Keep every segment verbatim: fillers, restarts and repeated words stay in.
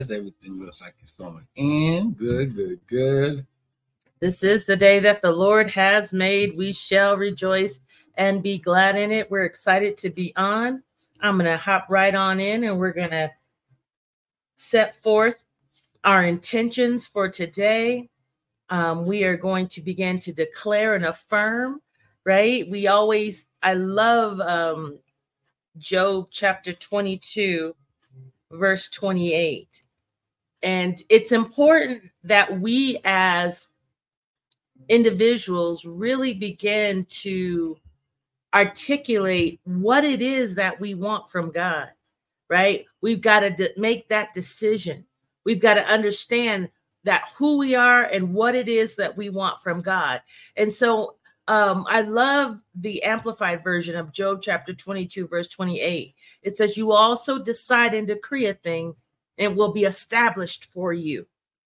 Everything looks like it's going in. Good, good, good. This is the day that the Lord has made. We shall rejoice and be glad in it. We're excited to be on. I'm going to hop right on in and we're going to set forth our intentions for today. Um, we are going to begin to declare and affirm, right? We always, I love um, Job chapter twenty-two, verse twenty-eight. And it's important that we as individuals really begin to articulate what it is that we want from God, right? We've got to de- make that decision. We've got to understand that who we are and what it is that we want from God. And so um, I love the amplified version of Job chapter twenty-two, verse twenty-eight. It says, you also decide and decree a thing and will be established for you.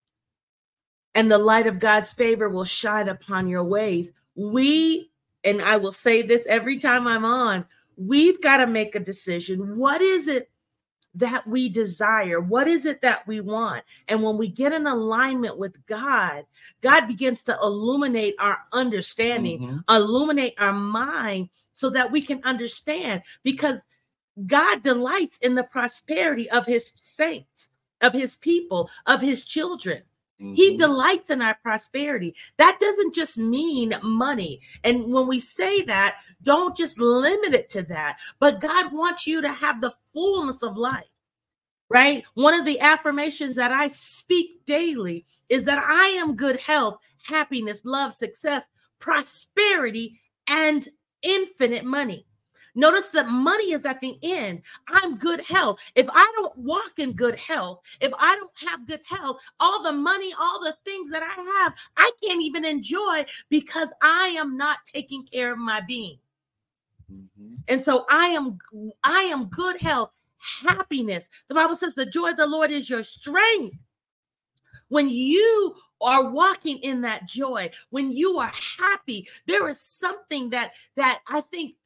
And the light of God's favor will shine upon your ways. We, and I will say this every time I'm on, we've got to make a decision. What is it that we desire? What is it that we want? And when we get in alignment with God, God begins to illuminate our understanding, mm-hmm. illuminate our mind so that we can understand, because God delights in the prosperity of his saints, of his people, of his children. Mm-hmm. He delights in our prosperity. That doesn't just mean money. And when we say that, don't just limit it to that. But God wants you to have the fullness of life, right? One of the affirmations that I speak daily is that I am good health, happiness, love, success, prosperity, and infinite money. Notice that money is at the end. I'm good health. If I don't walk in good health, if I don't have good health, all the money, all the things that I have, I can't even enjoy because I am not taking care of my being. Mm-hmm. And so I am, I am good health, happiness. The Bible says the joy of the Lord is your strength. When you are walking in that joy, when you are happy, there is something that, that I think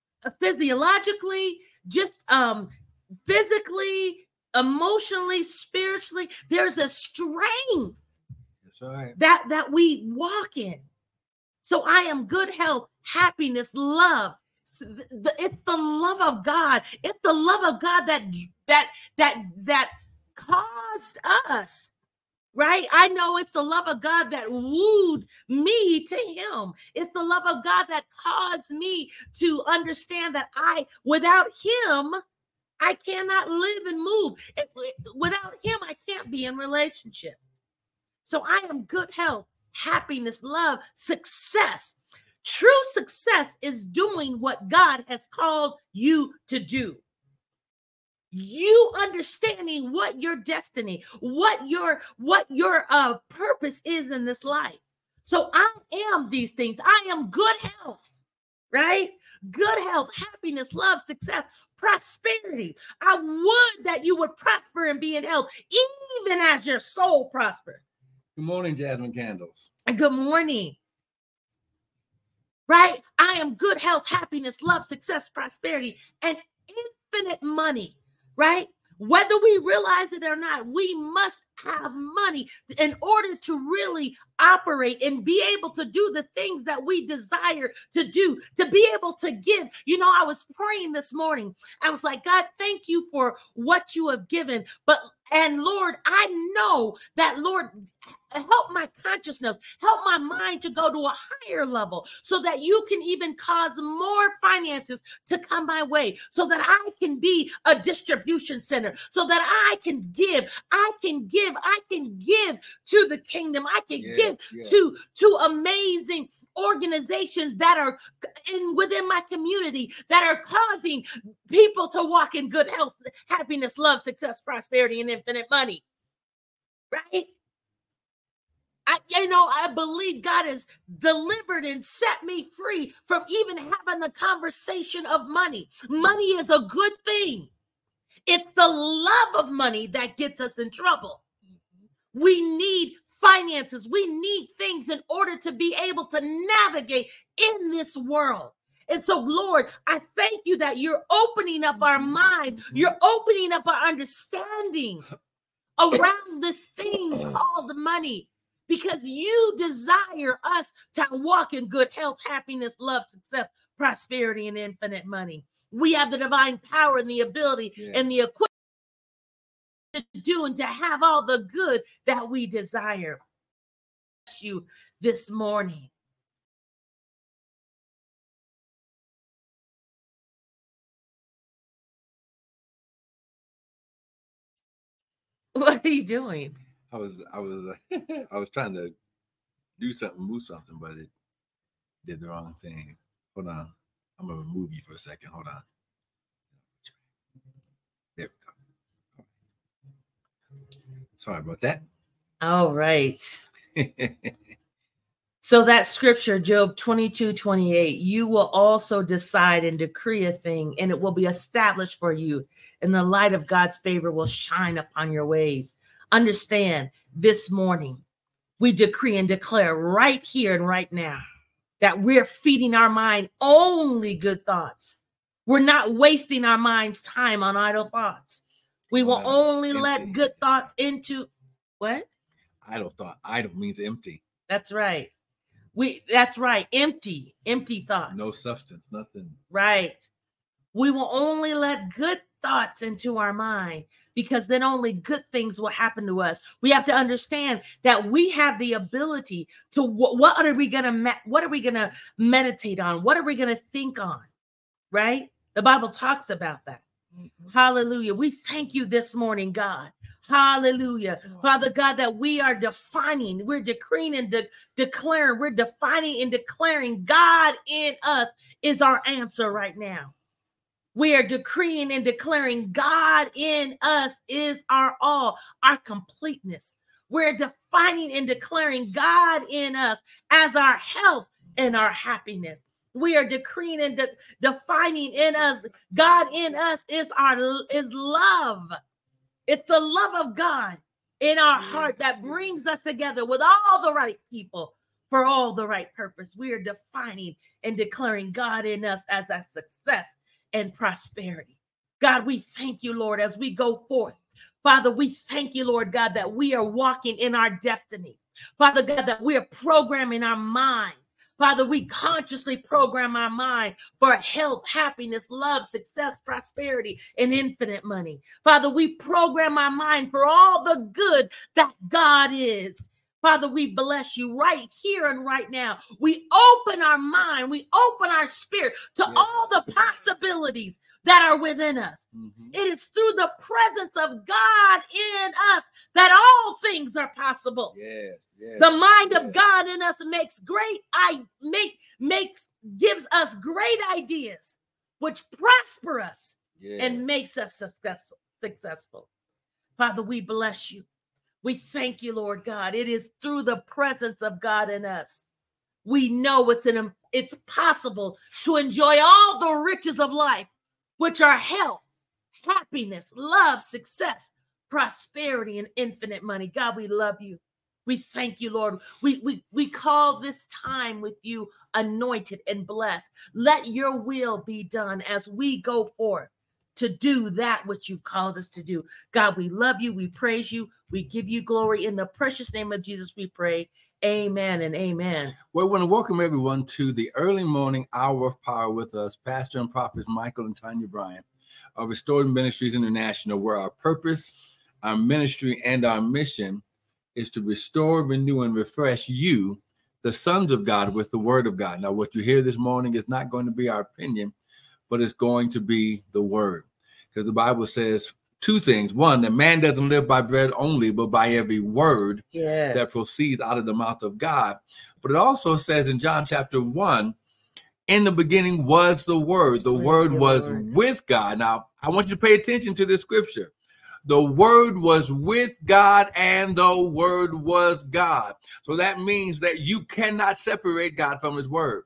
physiologically, just um, physically, emotionally, spiritually, there's a strength That's right. that, that we walk in. So I am good health, happiness, love. It's the love of God. It's the love of God that that that that caused us. Right? I know it's the love of God that wooed me to him. It's the love of God that caused me to understand that I, without him, I cannot live and move. It, it, without him, I can't be in relationship. So I am good health, happiness, love, success. True success is doing what God has called you to do. You understanding what your destiny, what your what your uh, purpose is in this life. So I am these things. I am good health, right? Good health, happiness, love, success, prosperity. I would that you would prosper and be in health, even as your soul prosper. Good morning, Jasmine Candles. Good morning. Right? I am good health, happiness, love, success, prosperity, and infinite money. Right? Whether we realize it or not, we must have money in order to really operate and be able to do the things that we desire to do, to be able to give. You know, I was praying this morning. I was like, God, thank you for what you have given. But, and Lord, I know that, Lord, help my consciousness, help my mind to go to a higher level so that you can even cause more finances to come my way, so that I can be a distribution center, so that I can give, I can give, I can give to the kingdom. I can yeah, give yeah. to, to amazing organizations that are in within my community that are causing people to walk in good health, happiness, love, success, prosperity, and infinite money. Right? I, you know, I believe God has delivered and set me free from even having the conversation of money. Money is a good thing. It's the love of money that gets us in trouble. We need finances. We need things in order to be able to navigate in this world. And so, Lord, I thank you that you're opening up our mind. You're opening up our understanding around this thing called money, because you desire us to walk in good health, happiness, love, success, prosperity, and infinite money. We have the divine power and the ability yeah. and the equipment to do and to have all the good that we desire. You this morning. What are you doing? I was, I was, uh, I was trying to do something, move something, but it did the wrong thing. Hold on, I'm gonna remove you for a second. Hold on. There we go. Sorry about that. All right. So that scripture, Job twenty-two twenty-eight, you will also decide and decree a thing, and it will be established for you, and the light of God's favor will shine upon your ways. Understand, this morning, we decree and declare right here and right now that we're feeding our mind only good thoughts. We're not wasting our mind's time on idle thoughts. We will well, only empty. let good thoughts into what? Idle thought. Idle means empty. That's right. We that's right. Empty, empty thoughts. No substance, nothing. Right. We will only let good thoughts into our mind, because then only good things will happen to us. We have to understand that we have the ability to what, what are we gonna me- what are we gonna meditate on? What are we gonna think on? Right? The Bible talks about that. Mm-hmm. Hallelujah. We thank you this morning, God. Hallelujah. Father God, that we are defining, we're decreeing and de- declaring, we're defining and declaring God in us is our answer right now. We are decreeing and declaring God in us is our all, our completeness. We're defining and declaring God in us as our health and our happiness. We are decreeing and de- defining in us, God in us is our is love. It's the love of God in our heart that brings us together with all the right people for all the right purpose. We are defining and declaring God in us as our success and prosperity. God, we thank you, Lord, as we go forth. Father, we thank you, Lord God, that we are walking in our destiny. Father God, that we are programming our mind. Father, we consciously program our mind for health, happiness, love, success, prosperity, and infinite money. Father, we program our mind for all the good that God is. Father, we bless you right here and right now. We open our mind, we open our spirit to yes. all the possibilities that are within us. Mm-hmm. It is through the presence of God in us that all things are possible. Yes, yes, the mind yes. of God in us makes great, I make makes gives us great ideas, which prosper us yes. and makes us successful. Successful. Father, we bless you. We thank you, Lord God. It is through the presence of God in us. We know it's an it's possible to enjoy all the riches of life, which are health, happiness, love, success, prosperity, and infinite money. God, we love you. We thank you, Lord. We, we, we call this time with you anointed and blessed. Let your will be done as we go forth to do that which you've called us to do. God, we love you. We praise you. We give you glory. In the precious name of Jesus, we pray. Amen and amen. Well, we want to welcome everyone to the early morning hour of power with us, Pastor and Prophets Michael and Tanya Bryant of Restored Ministries International, where our purpose, our ministry, and our mission is to restore, renew, and refresh you, the sons of God, with the word of God. Now, what you hear this morning is not going to be our opinion, but it's going to be the word. Because the Bible says two things. One, that man doesn't live by bread only, but by every word yes. that proceeds out of the mouth of God. But it also says in John chapter one, in the beginning was the word. The Praise word was Lord. with God. Now, I want you to pay attention to this scripture. The word was with God and the word was God. So that means that you cannot separate God from his word.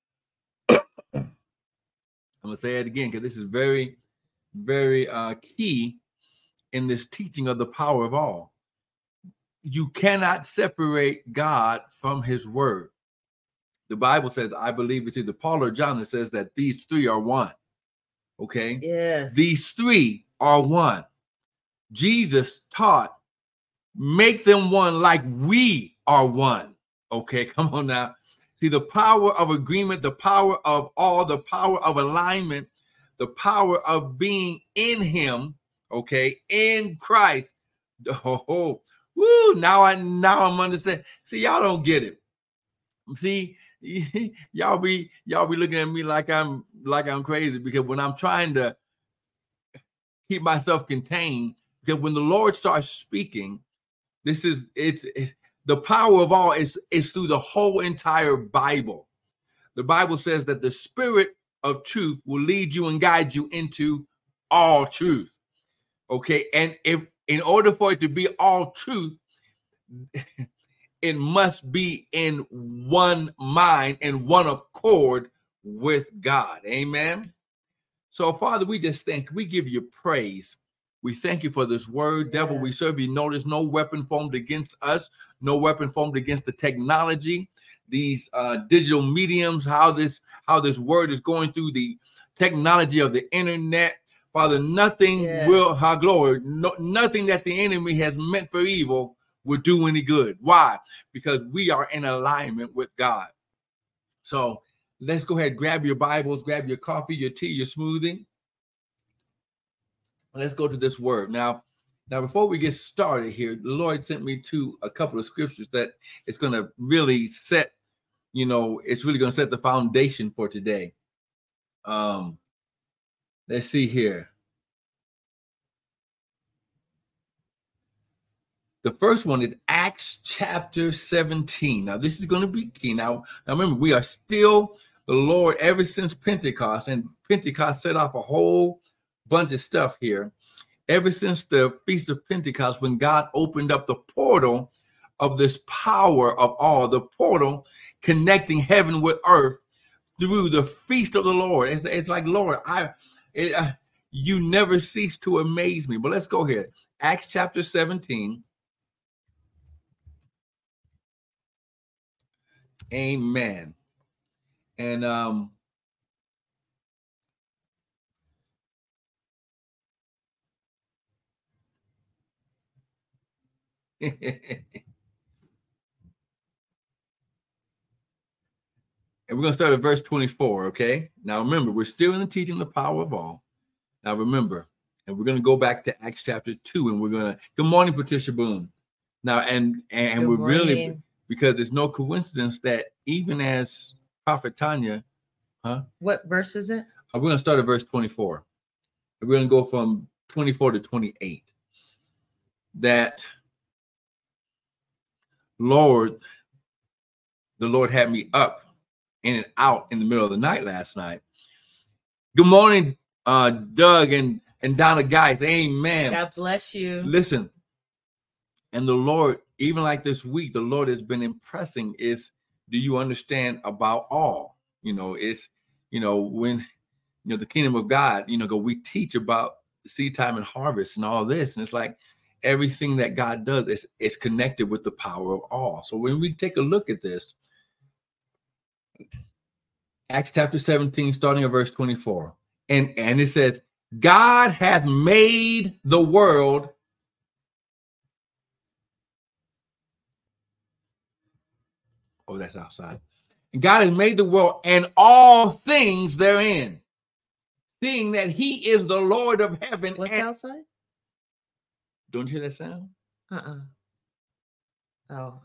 I'm going to say it again because this is very, very uh, key in this teaching of the power of all. You cannot separate God from his word. The Bible says, I believe it's either Paul or John that says that these three are one. Okay? Yes. These three are one. Jesus taught make them one like we are one. Okay, come on now. See, the power of agreement, the power of all, the power of alignment, the power of being in him, okay, in Christ. Oh, woo, now I now I'm understanding. See, y'all don't get it. See, y'all be y'all be looking at me like I'm like I'm crazy, because when I'm trying to keep myself contained, because when the Lord starts speaking, this is it's it, the power of all is is through the whole entire Bible. The Bible says that the Spirit of truth will lead you and guide you into all truth. Okay, and if in order for it to be all truth, it must be in one mind and one accord with God. Amen. So, Father, we just thank, we give you praise. We thank you for this word. Yes. Devil, we serve you. Notice no weapon formed against us, no weapon formed against the technology, these uh, digital mediums, how this, how this word is going through the technology of the internet. Father, nothing yes. will, our glory, no, nothing that the enemy has meant for evil will do any good. Why? Because we are in alignment with God. So let's go ahead, grab your Bibles, grab your coffee, your tea, your smoothie. Let's go to this word. Now, now before we get started here, the Lord sent me to a couple of scriptures that it's going to really set, you know, it's really going to set the foundation for today. Um, let's see here. The first one is Acts chapter seventeen. Now, this is going to be key. Now, now, remember, we are still the Lord ever since Pentecost, and Pentecost set off a whole bunch of stuff here. Ever since the Feast of Pentecost, when God opened up the portal of this power of all, the portal connecting heaven with earth through the feast of the Lord. It's, it's like, Lord, I, it, uh, you never cease to amaze me. But let's go here. Acts chapter seventeen. Amen. And um, and we're going to start at verse twenty-four, okay? Now, remember, we're still in the teaching the power of all. Now, remember, and we're going to go back to Acts chapter two, and we're going to, good morning, Patricia Boone. Now, and and good we're morning. Really, because there's no coincidence that even as Prophet Tanya, huh? What verse is it? We're going to start at verse twenty-four. We're going to go from twenty-four to twenty-eight. That, Lord, the Lord had me up in and out in the middle of the night last night. Good morning, uh, Doug and, and Donna Geis. Amen. God bless you. Listen, and the Lord, even like this week, the Lord has been impressing is, do you understand about all? You know, it's, you know, when, you know, the kingdom of God, you know, go, we teach about seed time and harvest and all this. And it's like everything that God does is, is connected with the power of all. So when we take a look at this, Acts chapter seventeen, starting at verse twenty-four. And, and it says, God hath made the world Oh, that's outside. And God has made the world and all things therein, seeing that he is the Lord of heaven. What's and... outside? Don't you hear that sound? Uh-uh. Oh.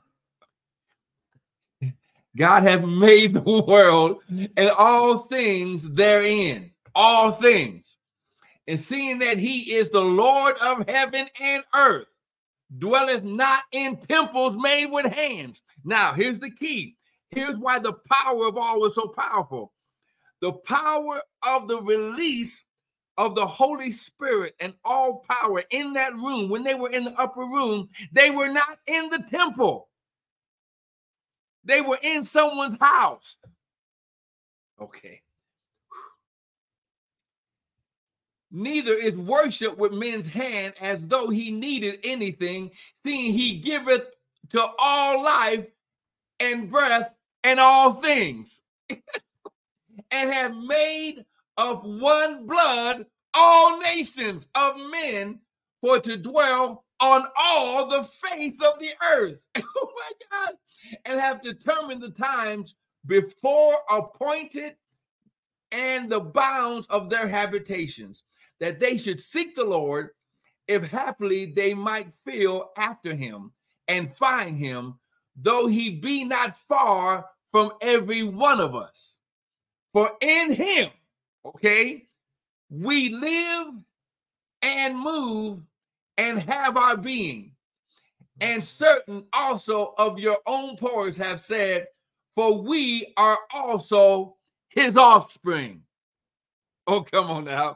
God hath made the world and all things therein, all things. And seeing that he is the Lord of heaven and earth, dwelleth not in temples made with hands. Now, here's the key. Here's why the power of all is so powerful. The power of the release of the Holy Spirit and all power in that room, when they were in the upper room, they were not in the temple. They were in someone's house. Okay. Neither is worship with men's hand as though he needed anything, seeing he giveth to all life and breath and all things, and have made of one blood all nations of men for to dwell on all the face of the earth. Oh my God. And have determined the times before appointed and the bounds of their habitations, that they should seek the Lord, if haply they might feel after him and find him, though he be not far from every one of us. For in him, okay, we live and move and have our being. And certain also of your own poets have said, for we are also his offspring. Oh, come on now.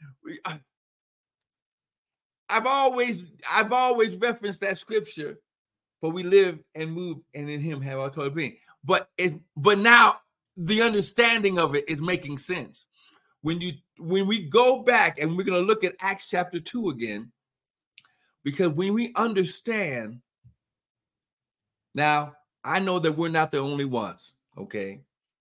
I've always, I've always referenced that scripture, for we live and move and in him have our total being. But it's, but now the understanding of it is making sense. When you, when we go back and we're going to look at Acts chapter two again, because when we understand, now I know that we're not the only ones, okay?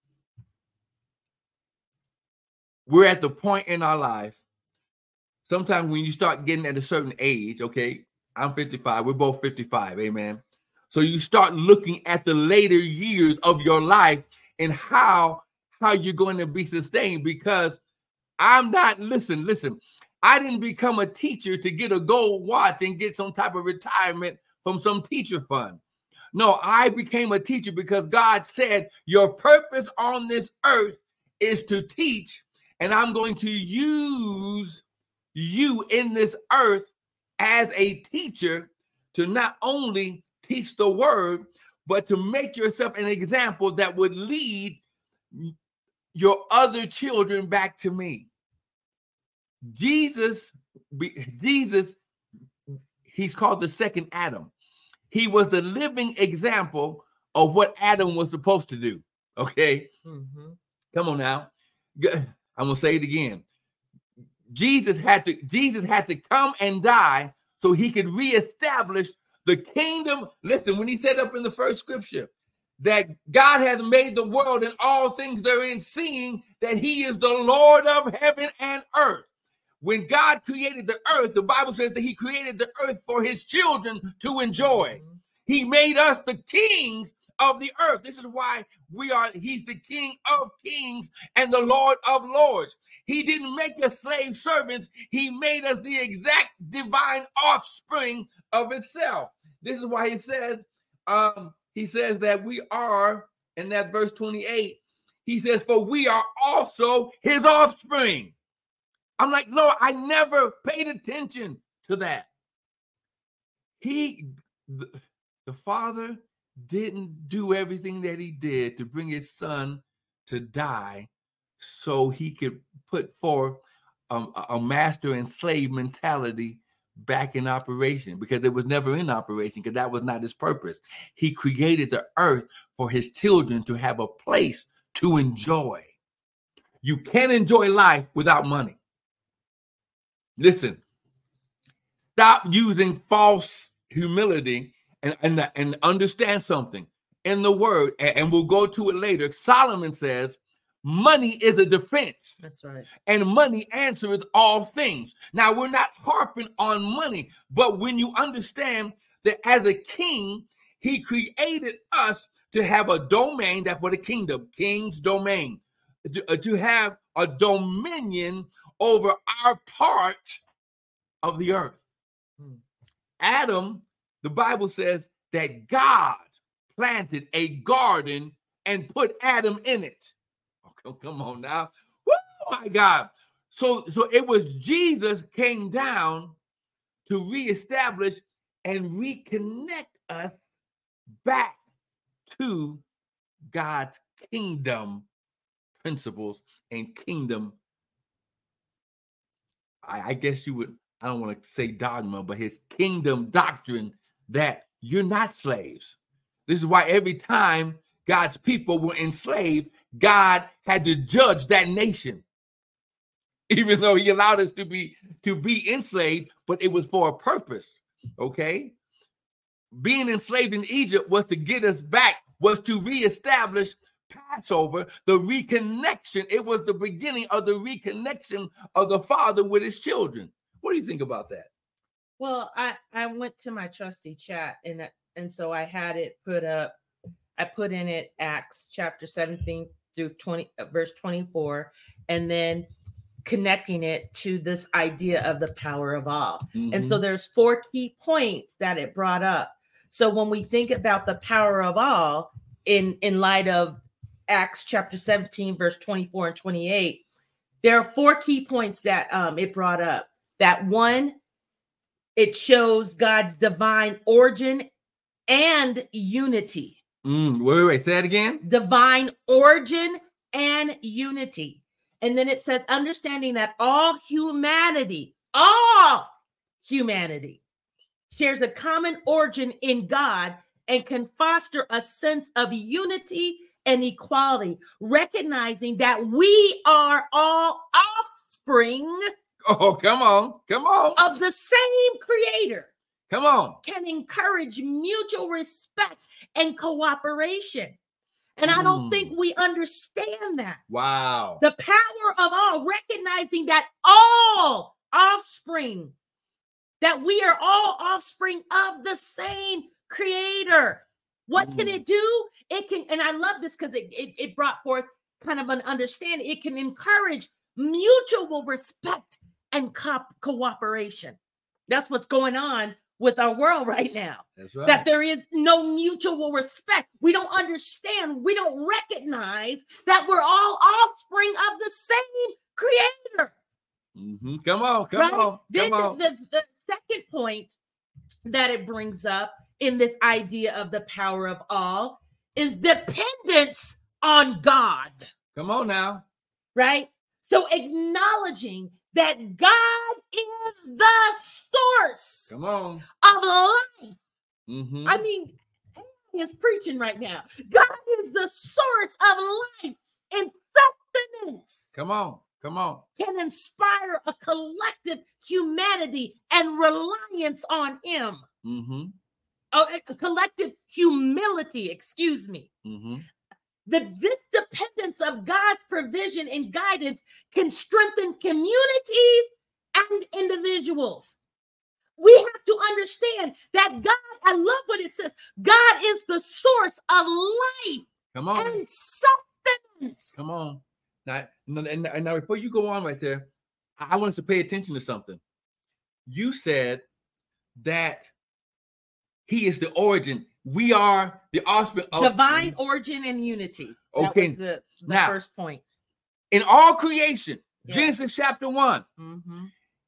We're at the point in our life, sometimes when you start getting at a certain age, okay, I'm fifty-five, we're both fifty-five, amen. So you start looking at the later years of your life and how, how you're going to be sustained, because I'm not, listen, listen, I didn't become a teacher to get a gold watch and get some type of retirement from some teacher fund. No, I became a teacher because God said your purpose on this earth is to teach, and I'm going to use you in this earth as a teacher to not only teach the word, but to make yourself an example that would lead your other children back to me. Jesus, Jesus, he's called the second Adam. He was the living example of what Adam was supposed to do. Okay. Mm-hmm. Come on now. I'm going to say it again. Jesus had to, Jesus had to come and die so he could reestablish the kingdom. Listen, when he said up in the first scripture that God has made the world and all things therein, seeing that he is the Lord of heaven and earth. When God created the earth, the Bible says that he created the earth for his children to enjoy. Mm-hmm. He made us the kings of the earth. This is why we are, he's the King of kings and the Lord of lords. He didn't make us slave servants. He made us the exact divine offspring of itself. This is why he says, um, he says that we are, in that verse twenty-eight, he says, for we are also his offspring. I'm like, no, I never paid attention to that. He, the, the Father didn't do everything that he did to bring his son to die so he could put forth um, a master and slave mentality back in operation, because it was never in operation, because that was not his purpose. He created the earth for his children to have a place to enjoy. You can't enjoy life without money. Listen, stop using false humility and, and, and understand something in the word, and, and we'll go to it later. Solomon says, money is a defense. That's right. And money answereth all things. Now, we're not harping on money, but when you understand that as a king, he created us to have a domain, that's what a kingdom, king's domain, to, to have a dominion over our part of the earth. Hmm. Adam, the Bible says that God planted a garden and put Adam in it. Oh, come on now. Oh my God. So, so it was Jesus came down to reestablish and reconnect us back to God's kingdom principles and kingdom, I, I guess you would, I don't want to say dogma, but his kingdom doctrine that you're not slaves. This is why every time God's people were enslaved, God had to judge that nation. Even though he allowed us to be to be enslaved, but it was for a purpose. Okay. Being enslaved in Egypt was to get us back, was to reestablish Passover, the reconnection. It was the beginning of the reconnection of the Father with his children. What do you think about that? Well, I I went to my trusty chat, and uh, and so I had it put up. I put in it Acts chapter seventeen through twenty, uh, verse twenty-four, and then connecting it to this idea of the power of all. Mm-hmm. And so there's four key points that it brought up. So when we think about the power of all in, in light of Acts chapter seventeen, verse twenty-four and twenty-eight, there are four key points that um, it brought up. That one, it shows God's divine origin and unity. Mm, wait, wait, wait, say that again. Divine origin and unity. And then it says, understanding that all humanity, all humanity shares a common origin in God and can foster a sense of unity and equality, recognizing that we are all offspring. Oh, come on, come on. Of the same creator. Come on. Can encourage mutual respect and cooperation. And mm. I don't think we understand that. Wow. The power of all, recognizing that all offspring, that we are all offspring of the same creator. What mm. can it do? It can, and I love this because it, it, it brought forth kind of an understanding. It can encourage mutual respect and co- cooperation. That's what's going on with our world right now. That's right. That there is no mutual respect. We don't understand. We don't recognize that we're all offspring of the same creator. Mm-hmm. Come on, come right? on, come then on. The, the, the second point that it brings up in this idea of the power of all is dependence on God. Come on now. Right? So acknowledging that God is the source Come on. of life. Mm-hmm. I mean, he is preaching right now. God is the source of life and sustenance. Come on, come on. Can inspire a collective humanity and reliance on him. Mm-hmm. A, a collective humility, excuse me. Mm-hmm. The, this dependence of God's provision and guidance can strengthen communities and individuals. We have to understand that God, I love what it says, God is the source of life. Come on. And sustenance. Come on. Now, and, and now before you go on right there, I want us to pay attention to something. You said that he is the origin. We are the offspring of divine origin and unity. That okay. was the, the now, first point. In all creation, yeah. Genesis chapter one, mm-hmm.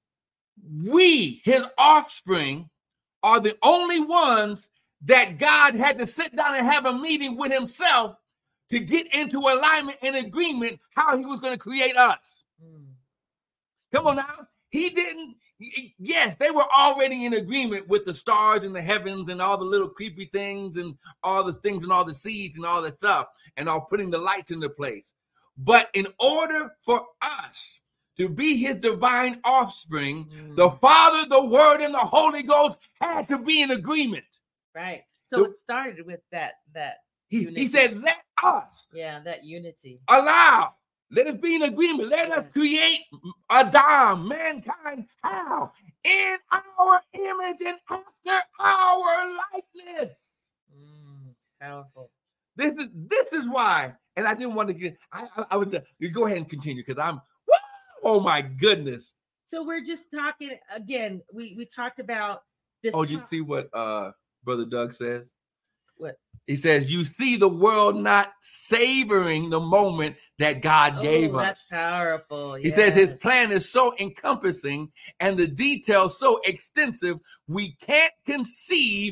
we, his offspring, are the only ones that God had to sit down and have a meeting with himself to get into alignment and agreement how he was going to create us. Mm. Come on now. He didn't. Yes, they were already in agreement with the stars and the heavens and all the little creepy things and all the things and all the seeds and all that stuff and all putting the lights into place. But in order for us to be his divine offspring, mm. the Father, the Word, and the Holy Ghost had to be in agreement. Right. So, so it started with that. that he, he said, let us. Yeah, that unity. Allow. Let us be in agreement. Let us create Adam, mankind, how? In our image and after our likeness. Mm, powerful. This is this is why, and I didn't want to get. I I, I would uh, you go ahead and continue because I'm. Woo, oh my goodness. So we're just talking again. We we talked about this. Oh, you see what uh Brother Doug says? What? He says, you see the world not savoring the moment that God gave oh, us. That's powerful. He yes. says his plan is so encompassing and the details so extensive, we can't conceive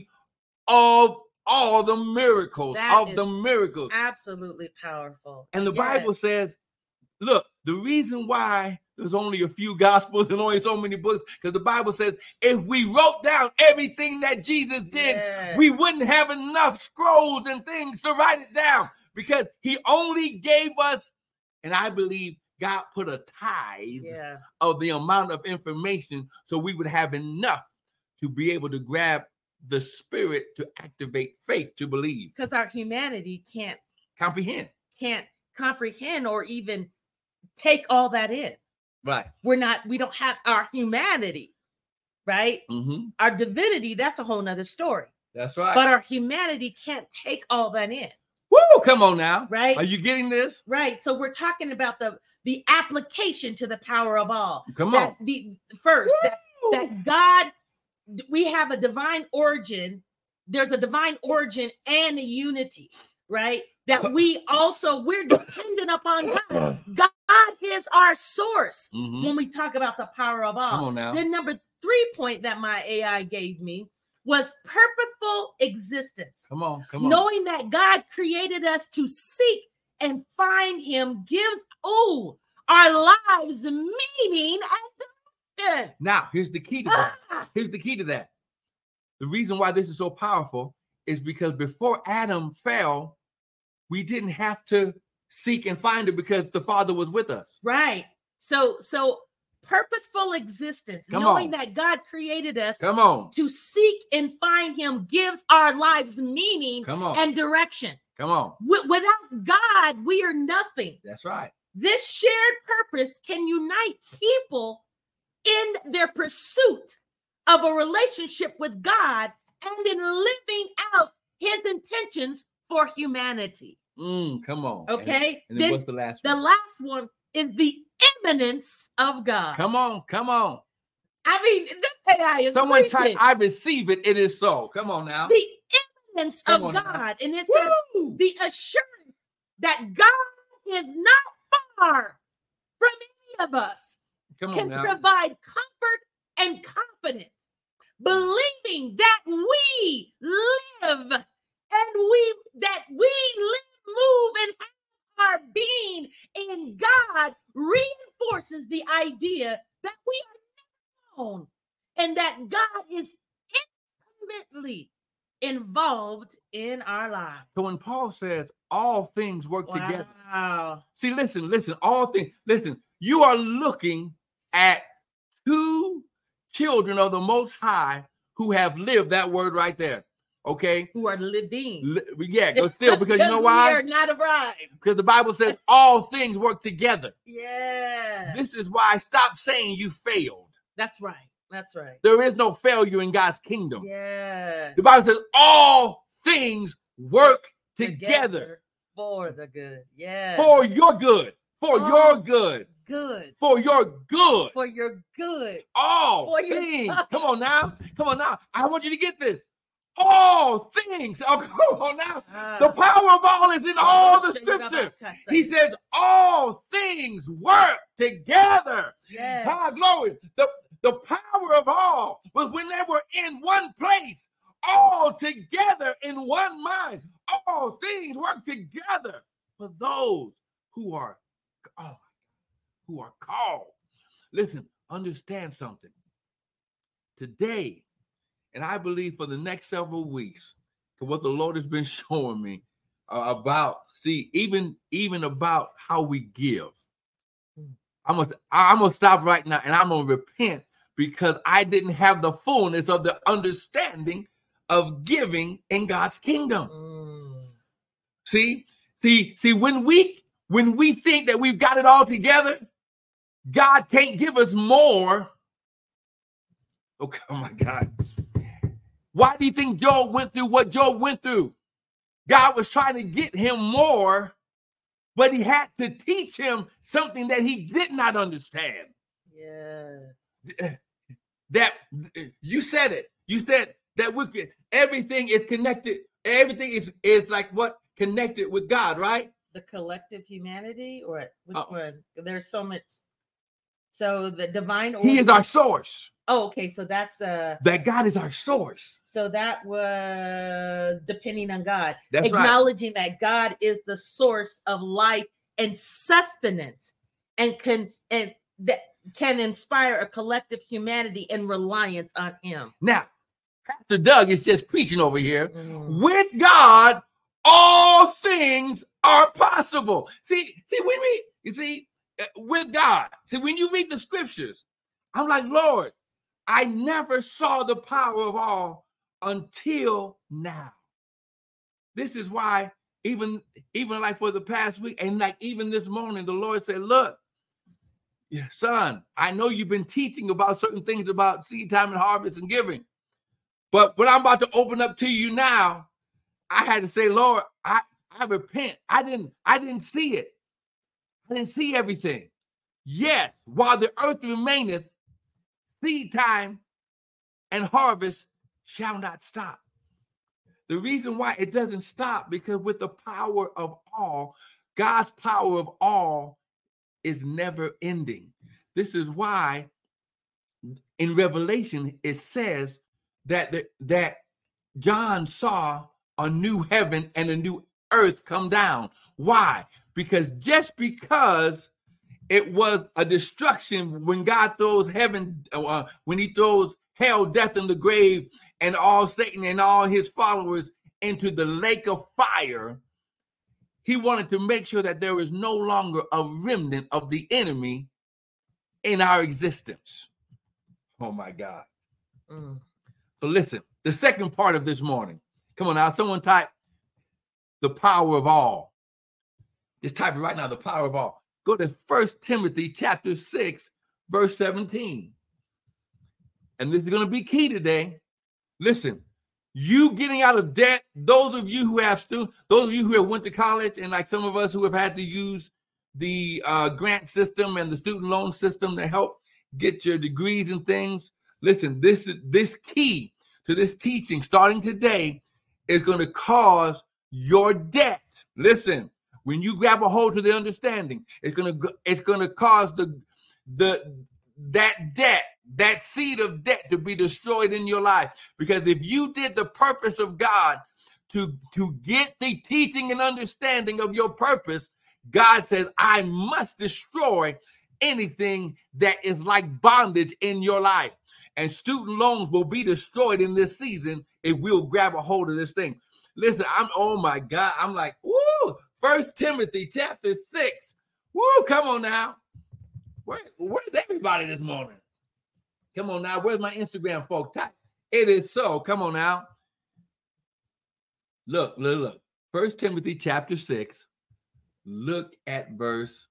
of all the miracles, that of the miracles. Absolutely powerful. And the yes. Bible says, look, the reason why there's only a few gospels and only so many books, because the Bible says if we wrote down everything that Jesus did, yes. we wouldn't have enough scrolls and things to write it down because he only gave us, and I believe God put a tithe yeah. of the amount of information so we would have enough to be able to grab the spirit to activate faith to believe. Because our humanity can't comprehend, can't comprehend or even take all that in. Right. We're not, we don't have our humanity right? Mm-hmm. Our divinity, that's a whole nother story. That's right. But our humanity can't take all that in. Woo! Come on now. Right? Are you getting this? Right. So we're talking about the the application to the power of all. Come that on. The first that, that God, we have a divine origin. There's a divine origin and a unity, right? That we also we're dependent upon God. God is our source Mm-hmm. when we talk about the power of all. Come on now. Then number three point that my A I gave me was purposeful existence. Come on, come on. Knowing that God created us to seek and find him gives, oh, our lives meaning and direction. Now, here's the key to that. Here's the key to that. The reason why this is so powerful is because before Adam fell, we didn't have to seek and find it because the Father was with us. Right. So, so purposeful existence, Come knowing on. that God created us Come on. to seek and find him gives our lives meaning Come on. and direction. Come on. W- without God, we are nothing. That's right. This shared purpose can unite people in their pursuit of a relationship with God and in living out his intentions for humanity. Mm, come on. Okay. And, and then, then what's the last the one? last one is the immanence of God. Come on. Come on. I mean, this A I is Someone type, preaching. I receive it. It is so. Come on now. The immanence Come of on now. God. And it says Woo! the assurance that God is not far from any of us. Come on Can now. provide comfort and confidence, believing that we live and we that we live, move, and have our being in God reinforces the idea that we are known and that God is intimately involved in our lives. So when Paul says all things work together, Wow. see, listen, listen, all things, listen, you are looking at two children of the Most High who have lived that word right there. Okay. Who are living. Li- yeah, go still, because you know We why? are not arrived. Because the Bible says all things work together. Yeah. This is why I stopped saying you failed. That's right. That's right. There is no failure in God's kingdom. Yeah. The Bible says all things work together, for the good. Yeah. for your good, for Oh. your good, good. for your good. For your good. All For your things. good. Come on now. Come on now. I want you to get this. All things. Oh, come on now. Ah. The power of all is in all the scripture. He says all things work together. Yeah. Ah, glory. The, the power of all was when they were in one place, all together in one mind. All things work together for those who are, oh, who are called. Listen, understand something. Today, and I believe for the next several weeks, for what the Lord has been showing me uh, about, see, even, even about how we give. I'm gonna, I'm gonna stop right now and I'm gonna repent because I didn't have the fullness of the understanding of giving in God's kingdom. Mm. See, see, see, when we when we think that we've got it all together, God can't give us more. Okay, oh my God. Why do you think Job went through what Job went through? God was trying to get him more, but he had to teach him something that he did not understand. Yeah. That you said it. You said that we could, everything is connected. Everything is, is like what? Connected with God, right? The collective humanity, or which Oh. one? There's so much. So the divine order. He is our source. Oh, okay. So that's uh That God is our source. so that was depending on God. That's right. Acknowledging that God is the source of life and sustenance and can and that can inspire a collective humanity and reliance on him. Now, Pastor Doug is just preaching over here. Mm. With God, all things are possible. See, see, when we, you see, uh, with God, see, when you read the scriptures, I'm like, Lord, I never saw the power of all until now. This is why even, even like for the past week and like even this morning, the Lord said, look, son, I know you've been teaching about certain things about seed time and harvest and giving, but what I'm about to open up to you now, I had to say, Lord, I, I repent. I didn't, I didn't see it. I didn't see everything. Yes, while the earth remaineth, seed time and harvest shall not stop. The reason why it doesn't stop, because with the power of all, God's power of all is never ending. This is why in Revelation it says that the, that John saw a new heaven and a new earth come down. Why? Because just because it was a destruction when God throws heaven, uh, when he throws hell, death, and the grave, and all Satan and all his followers into the lake of fire, he wanted to make sure that there is no longer a remnant of the enemy in our existence. Oh my God. Mm. So listen, the second part of this morning. Come on now, someone type the power of all. Just type it right now, the power of all. Go to First Timothy chapter six, verse seventeen. And this is going to be key today. Listen, you getting out of debt, those of you who have students, those of you who have went to college, and like some of us who have had to use the uh, grant system and the student loan system to help get your degrees and things. Listen, this, this key to this teaching starting today is going to cause your debt. Listen, when you grab a hold to the understanding, it's going to, it's going to cause the, the, that debt, that seed of debt to be destroyed in your life. Because if you did the purpose of God to, to get the teaching and understanding of your purpose, God says, I must destroy anything that is like bondage in your life. And student loans will be destroyed in this season if we'll grab a hold of this thing. Listen, I'm, oh my God, I'm like, woo, First Timothy chapter six. Woo, come on now. Where, where's everybody this morning? Come on now. Where's my Instagram folk? It is so. Come on now. Look, look, look. First Timothy chapter six. Look at verse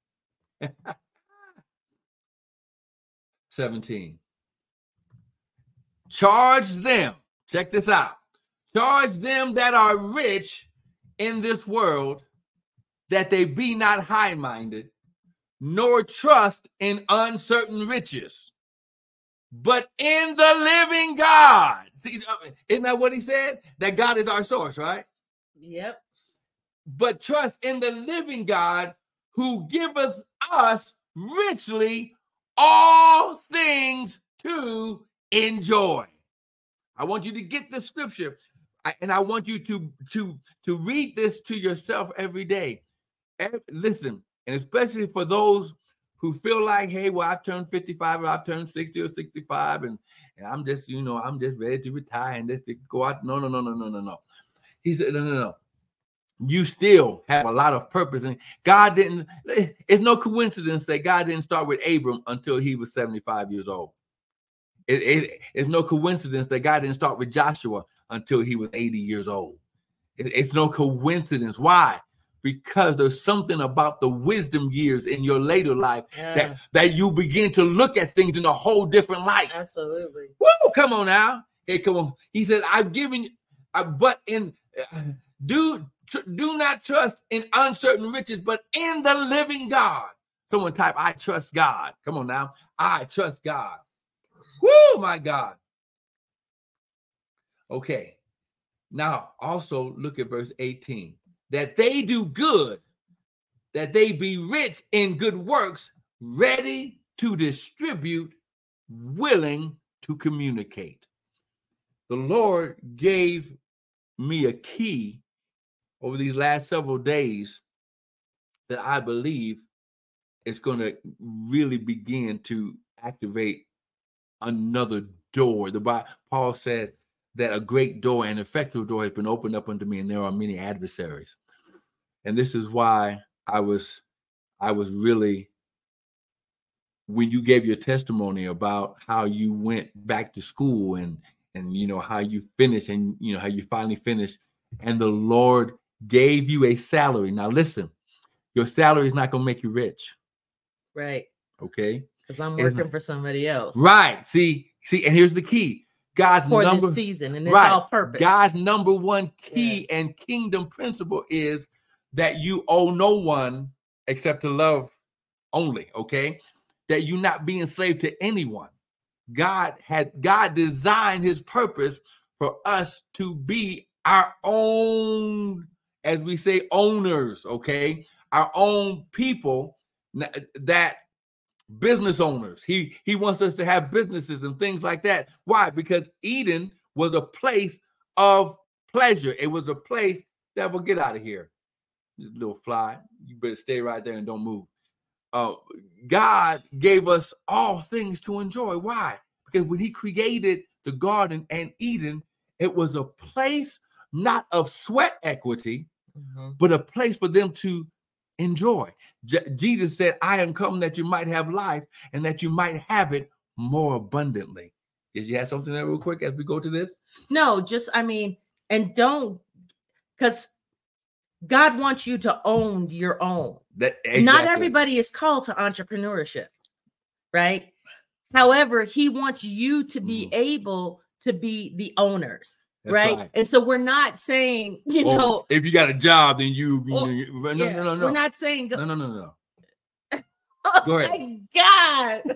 seventeen. Charge them. Check this out. Charge them that are rich in this world, that they be not high-minded, nor trust in uncertain riches, but in the living God. See, isn't that what he said? That God is our source, right? Yep. But trust in the living God, who giveth us richly all things to enjoy. I want you to get the scripture, I, and I want you to, to, to read this to yourself every day. Every, listen, and especially for those who feel like, hey, well, I've turned fifty-five or I've turned sixty or sixty-five, and, and I'm just, you know, I'm just ready to retire and just to go out. No, no, no, no, no, no, no. He said, no, no, no. You still have a lot of purpose. And God didn't, it's no coincidence that God didn't start with Abram until he was seventy-five years old. It, it, it's no coincidence that God didn't start with Joshua until he was eighty years old. It, it's no coincidence. Why? Because there's something about the wisdom years in your later life yeah. that, that you begin to look at things in a whole different light. Absolutely. Woo, come on now. Hey, come on. He says, I've given you, uh, but in, uh, do, tr- do not trust in uncertain riches, but in the living God. Someone type, I trust God. Come on now. I trust God. Woo, my God. Okay. Now, also look at verse eighteen. That they do good, that they be rich in good works, ready to distribute, willing to communicate. The Lord gave me a key over these last several days that I believe is going to really begin to activate another door. The Bible, Paul said that a great door and effective door has been opened up unto me, and there are many adversaries. And this is why I was, I was really, when you gave your testimony about how you went back to school and, and, you know, how you finished and, you know, how you finally finished and the Lord gave you a salary. Now, listen, your salary is not going to make you rich. Right. Okay. Because I'm working it's, for somebody else. Right. See, see, and here's the key. God's for number this season, and it's right. all purpose. God's number one key yeah. and kingdom principle is that you owe no one except to love only. Okay, that you not be enslaved to anyone. God had God designed His purpose for us to be our own, as we say, owners. Okay, our own people that. Business owners. He he wants us to have businesses and things like that. Why? Because Eden was a place of pleasure. It was a place that will get out of here. This little fly. You better stay right there and don't move. Uh, God gave us all things to enjoy. Why? Because when He created the garden and Eden, it was a place not of sweat equity, mm-hmm. but a place for them to enjoy. Je- Jesus said, I am come that you might have life and that you might have it more abundantly. Did you have something there real quick as we go to this? No, just, I mean, and don't, because God wants you to own your own. That, exactly. Not everybody is called to entrepreneurship, right? However, He wants you to be mm. able to be the owners. Right? right, and so we're not saying, you oh, know, if you got a job, then you, you, oh, you no, yeah, no, no, no. We're not saying go, no, no, no, no. Oh go ahead. My God,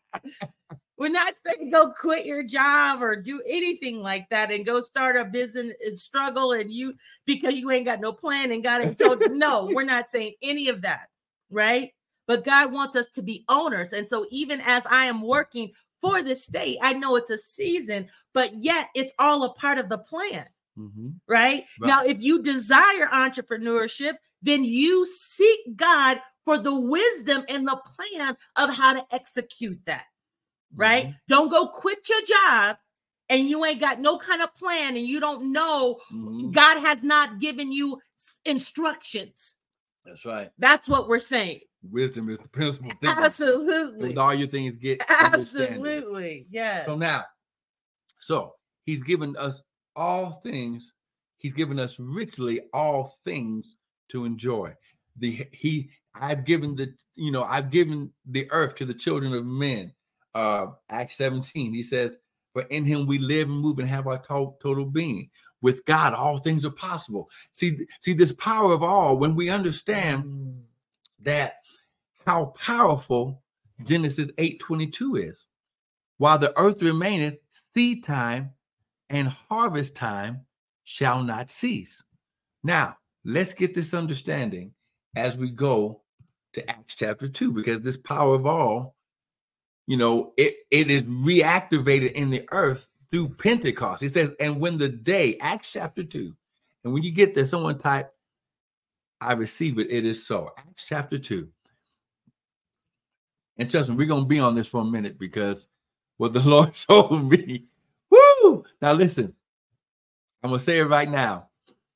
we're not saying go quit your job or do anything like that and go start a business and struggle and you because you ain't got no plan and God ain't told you. No, we're not saying any of that, right? But God wants us to be owners, and so even as I am working for this state, I know it's a season, but yet it's all a part of the plan, mm-hmm. right? right? Now, if you desire entrepreneurship, then you seek God for the wisdom and the plan of how to execute that, right? Mm-hmm. Don't go quit your job and you ain't got no kind of plan and you don't know. Mm-hmm. God has not given you instructions. That's right. That's what we're saying. Wisdom is the principle. Absolutely. With all your things get absolutely. Yeah. So now, so He's given us all things. He's given us richly all things to enjoy. The he I've given the you know I've given the earth to the children of men. Uh, Acts seventeen. He says, "For in Him we live and move and have our to- total being." With God, all things are possible. See, see this power of all. When we understand mm. that. How powerful Genesis eight twenty-two is. While the earth remaineth, seed time and harvest time shall not cease. Now, let's get this understanding as we go to Acts chapter two, because this power of all, you know, it, it is reactivated in the earth through Pentecost. He says, and when the day, Acts chapter two, and when you get there, someone type, I receive it, it is so. Acts chapter two. And trust me, we're going to be on this for a minute because what the Lord showed me. Woo! Now listen, I'm going to say it right now.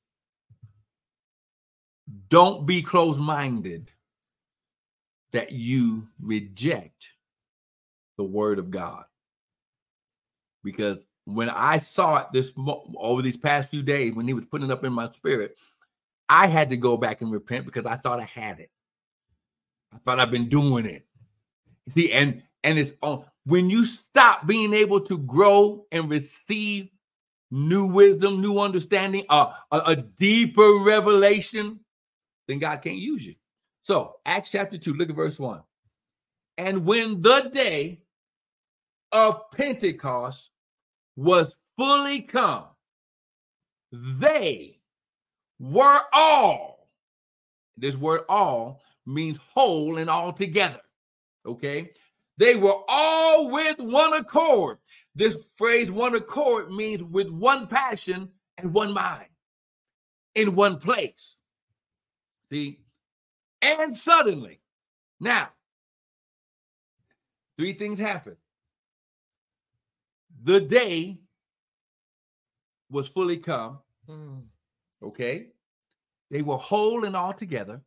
Don't be closed-minded that you reject the word of God. Because when I saw it this over these past few days, when He was putting it up in my spirit, I had to go back and repent because I thought I had it. I thought I've been doing it. See, and and it's on when you stop being able to grow and receive new wisdom, new understanding, uh, a, a deeper revelation, then God can't use you. So Acts chapter two, look at verse one. And when the day of Pentecost was fully come, they were all. This word all means whole and all together. Okay, they were all with one accord. This phrase, one accord, means with one passion and one mind in one place. See, and suddenly, now, three things happened. The day was fully come. Mm. Okay, they were whole and all together.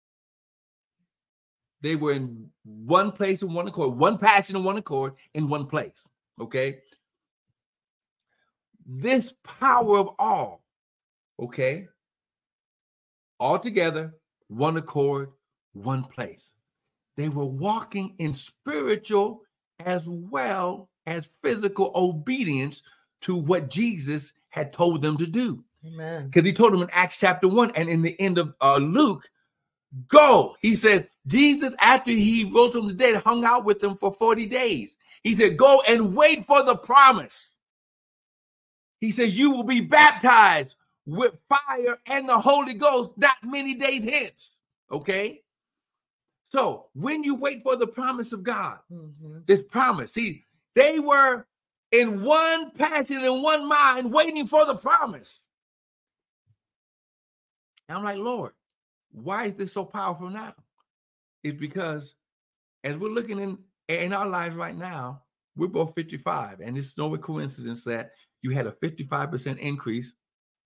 They were in one place in one accord, one passion in one accord in one place. Okay. This power of all, okay, all together, one accord, one place. they were walking in spiritual as well as physical obedience to what Jesus had told them to do. Amen. Because he told them in Acts chapter one and in the end of uh, Luke, go. He says, Jesus, after he rose from the dead, hung out with them for forty days. He said, go and wait for the promise. He says, you will be baptized with fire and the Holy Ghost not many days hence. Okay? So when you wait for the promise of God, mm-hmm. this promise, see, they were in one passion, in one mind, waiting for the promise. And I'm like, Lord, why is this so powerful now? It's because as we're looking in, in our lives right now, we're both fifty-five. And it's no coincidence that you had a fifty-five percent increase.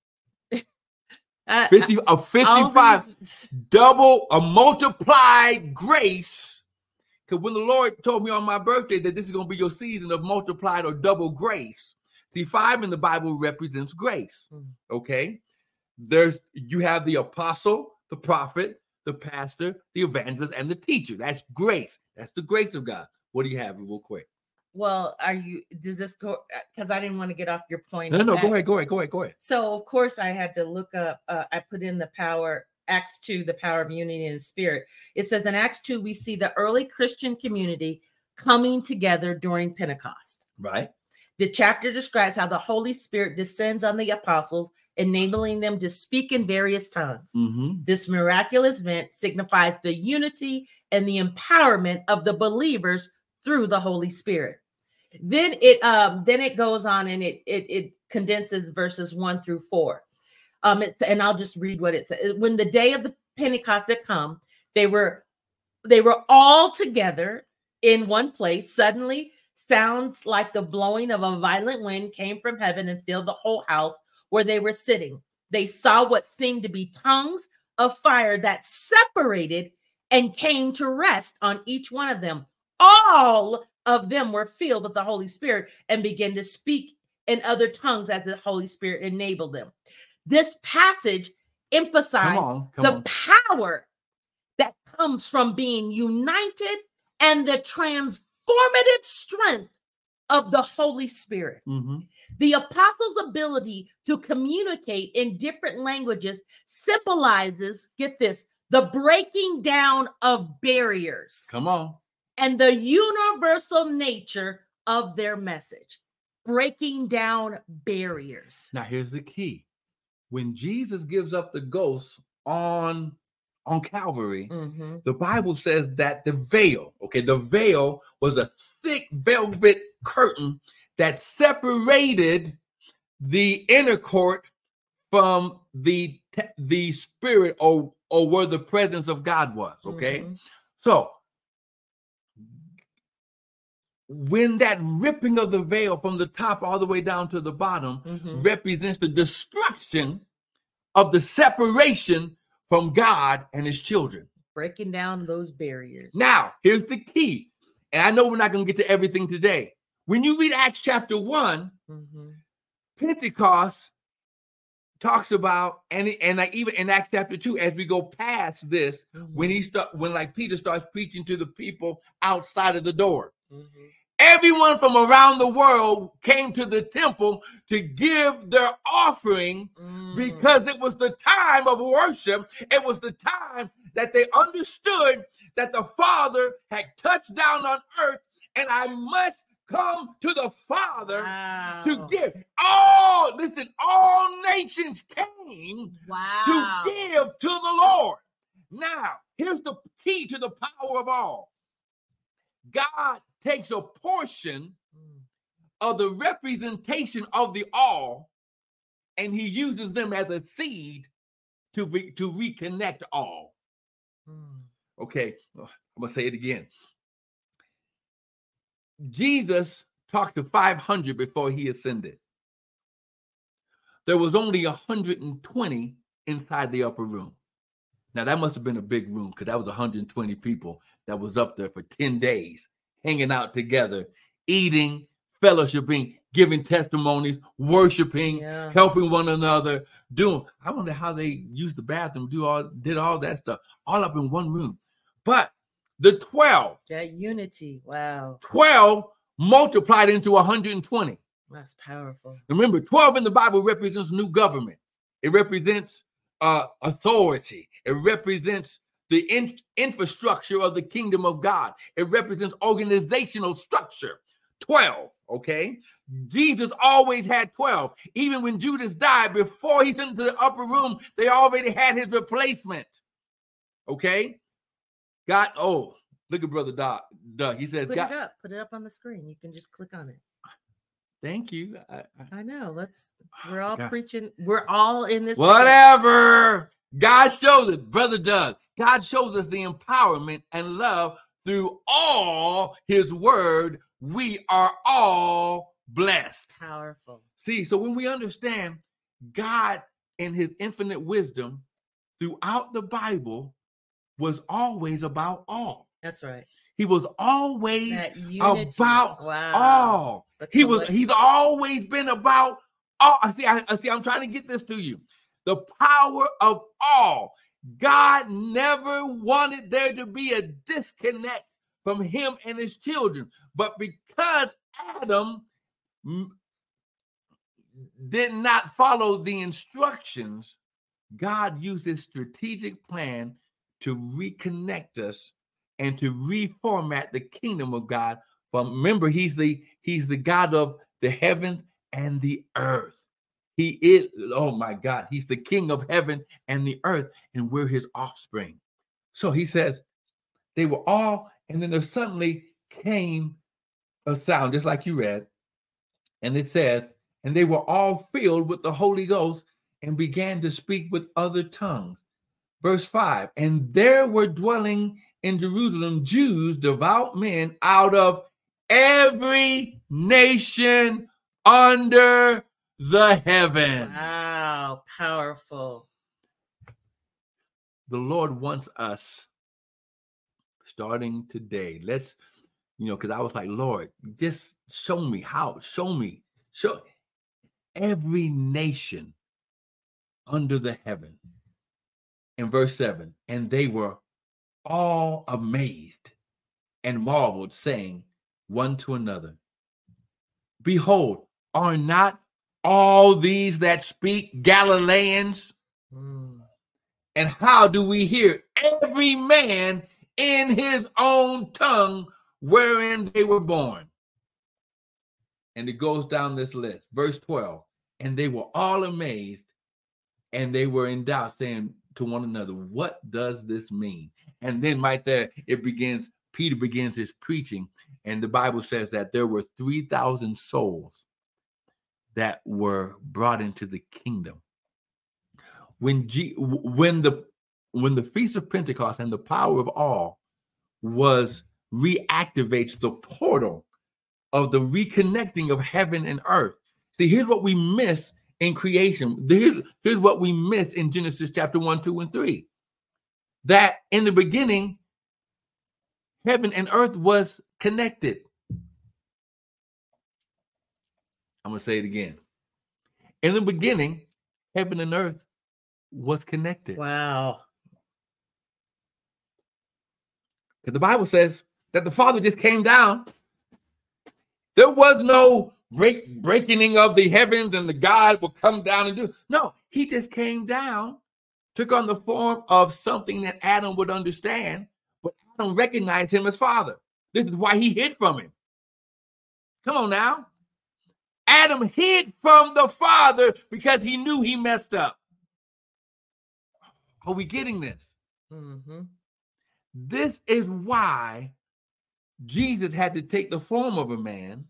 Uh, fifty, a fifty-five these... double, a multiplied grace. Because when the Lord told me on my birthday that this is going to be your season of multiplied or double grace. See, five in the Bible represents grace. Okay. There's, you have the apostle, the prophet, the pastor, the evangelist, and the teacher. That's grace. That's the grace of God. What do you have real quick? Well, are you, does this go, because I didn't want to get off your point. No, no, go ahead, go ahead, go ahead, go ahead. So, of course, I had to look up, uh, I put in the power, Acts two, the power of unity in the spirit. It says in Acts two, we see the early Christian community coming together during Pentecost. Right. The chapter describes how the Holy Spirit descends on the apostles, enabling them to speak in various tongues. Mm-hmm. This miraculous event signifies the unity and the empowerment of the believers through the Holy Spirit. Then it um then it goes on and it it, it condenses verses one through four. Um it's, and I'll just read what it says. When the day of the Pentecost had come, they were they were all together in one place. Suddenly, sounds like the blowing of a violent wind came from heaven and filled the whole house where they were sitting. They saw what seemed to be tongues of fire that separated and came to rest on each one of them. All of them were filled with the Holy Spirit and began to speak in other tongues as the Holy Spirit enabled them. This passage emphasized come on, come the on. power that comes from being united and the transformative strength of the Holy Spirit. Mm-hmm. The apostles' ability to communicate in different languages symbolizes, get this, the breaking down of barriers. Come on. And the universal nature of their message, breaking down barriers. Now, here's the key. When Jesus gives up the ghost on, on Calvary, mm-hmm. the Bible says that the veil, okay, the veil was a thick velvet curtain that separated the inner court from the, the spirit or, or where the presence of God was, okay? Mm-hmm. So, when that ripping of the veil from the top all the way down to the bottom mm-hmm. represents the destruction of the separation from God and his children. Breaking down those barriers. Now, here's the key. And I know we're not going to get to everything today. When you read Acts chapter one, mm-hmm. Pentecost talks about, and, and like even in Acts chapter two, as we go past this, mm-hmm. when he start, when like Peter starts preaching to the people outside of the door. Mm-hmm. Everyone from around the world came to the temple to give their offering mm. because it was the time of worship. It was the time that they understood that the Father had touched down on earth, and I must come to the Father wow. to give. All, listen, all nations came wow. to give to the Lord. Now, here's the key to the power of all. God takes a portion of the representation of the all, and he uses them as a seed to, re- to reconnect all. Mm. Okay, I'm going to say it again. Jesus talked to five hundred before he ascended. There was only one hundred twenty inside the upper room. Now, that must have been a big room because that was one hundred twenty people that was up there for ten days, hanging out together, eating, fellowshipping, giving testimonies, worshiping, yeah. helping one another, doing. I wonder how they used the bathroom, do all, did all that stuff, all up in one room. But the twelve. That unity. Wow. twelve multiplied into one hundred twenty. That's powerful. Remember, twelve in the Bible represents new government. It represents uh, authority. It represents the in- infrastructure of the kingdom of God. It represents organizational structure. twelve, okay? Jesus always had twelve. Even when Judas died, before he sent him to the upper room, they already had his replacement, okay? God, oh, look at Brother Doug. Doug. He says, Put God, it up. Put it up on the screen. You can just click on it. thank you. I, I, I know. Let's, we're all God. preaching. We're all in this. Whatever. God shows us, Brother Doug, God shows us the empowerment and love through all his word. We are all blessed. Powerful. See, so when we understand God in his infinite wisdom throughout the Bible was always about all. That's right. He was always That unity. about Wow. all. The He was, collective. he's always been about all. I see, I, I see, I'm trying to get this to you. The power of all. God never wanted there to be a disconnect from him and his children. But because Adam did not follow the instructions, God used his strategic plan to reconnect us and to reformat the kingdom of God. But remember, he's the he's the God of the heavens and the earth. He is, oh my God, he's the king of heaven and the earth, and we're his offspring. So he says, they were all, and then there suddenly came a sound, just like you read, and it says, and they were all filled with the Holy Ghost and began to speak with other tongues. Verse five, and there were dwelling in Jerusalem Jews, devout men out of every nation under the heaven. Wow, powerful. The Lord wants us, starting today, let's, you know, because I was like, Lord, just show me how, show me, show every nation under the heaven. In verse seven, and they were all amazed and marveled, saying one to another, behold, are not all these that speak Galileans? Mm. And how do we hear every man in his own tongue wherein they were born? And it goes down this list. Verse twelve, and they were all amazed and they were in doubt, saying to one another, what does this mean? And then right there, it begins, Peter begins his preaching, and the Bible says that there were three thousand souls that were brought into the kingdom. When G, when the when the Feast of Pentecost and the power of all was reactivates the portal of the reconnecting of heaven and earth. See, here's what we miss in creation. Here's, here's what we miss in Genesis chapter one, two, and three. That in the beginning, heaven and earth was connected. I'm going to say it again. In the beginning, heaven and earth was connected. Wow. Because the Bible says that the Father just came down. There was no break, breaking of the heavens and the God will come down and do. No, he just came down, took on the form of something that Adam would understand, but Adam recognized him as Father. This is why he hid from him. Come on now. Adam hid from the Father because he knew he messed up. Are we getting this? Mm-hmm. This is why Jesus had to take the form of a man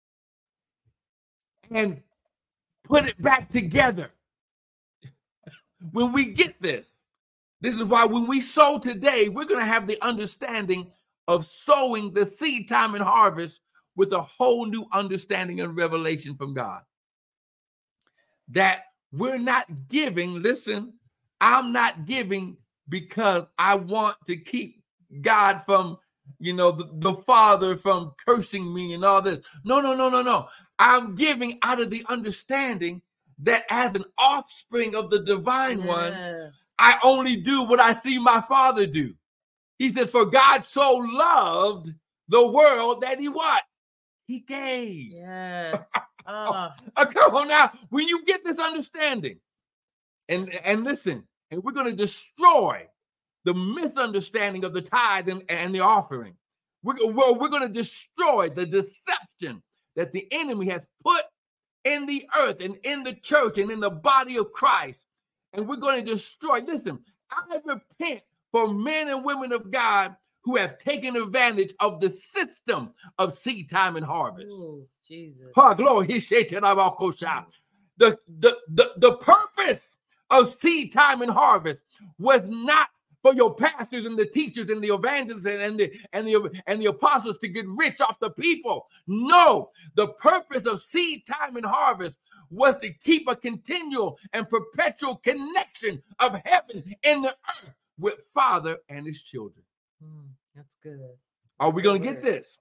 and put it back together. When we get this, this is why when we sow today, we're going to have the understanding of sowing the seed time and harvest with a whole new understanding and revelation from God. That we're not giving, listen, I'm not giving because I want to keep God from, you know, the, the Father from cursing me and all this. No, no, no, no, no. I'm giving out of the understanding that as an offspring of the divine Yes. one, I only do what I see my Father do. He said, for God so loved the world that he what? He gave. Yes. Oh. Oh, come on now. When you get this understanding, and, and listen, and we're going to destroy the misunderstanding of the tithe and, and the offering. We're, we're, we're going to destroy the deception that the enemy has put in the earth and in the church and in the body of Christ. And we're going to destroy. Listen, I repent for men and women of God who have taken advantage of the system of seed time and harvest. Ooh, Jesus. Oh, glory. The, the, the, the purpose of seed time and harvest was not for your pastors and the teachers and the evangelists and the and the and the apostles to get rich off the people. No, the purpose of seed time and harvest was to keep a continual and perpetual connection of heaven and the earth with Father and his children. Mm, that's good. Are we going to get this?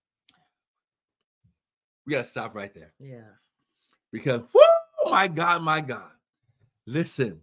We got to stop right there. Yeah. Because, whoo, my God, my God. Listen.